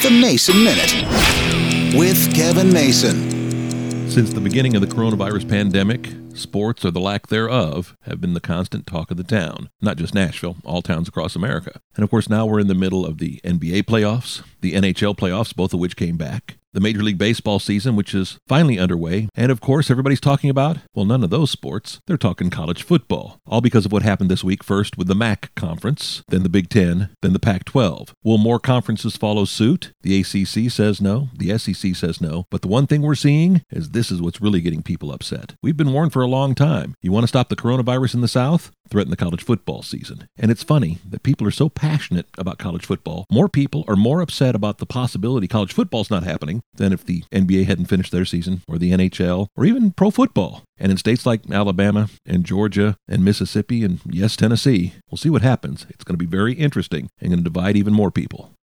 The Mason Minute with Kevin Mason. Since the beginning of the coronavirus pandemic, sports, or the lack thereof, have been the constant talk of the town. Not just Nashville, all towns across America. And of course, now we're in the middle of the NBA playoffs, the NHL playoffs, both of which came back, the Major League Baseball season, which is finally underway, and of course, everybody's talking about, well, none of those sports. They're talking college football. All because of what happened this week, first with the MAC conference, then the Big Ten, then the Pac-12. Will more conferences follow suit? The ACC says no, the SEC says no, but the one thing we're seeing is this is what's really getting people upset. We've been warned for a long time. You want to stop the coronavirus in the South? Threaten the college football season. And it's funny that people are so passionate about college football. More people are more upset about the possibility college football's not happening than if the NBA hadn't finished their season, or the NHL, or even pro football. And in states like Alabama and Georgia and Mississippi and, yes, Tennessee, we'll see what happens. It's going to be very interesting and going to divide even more people.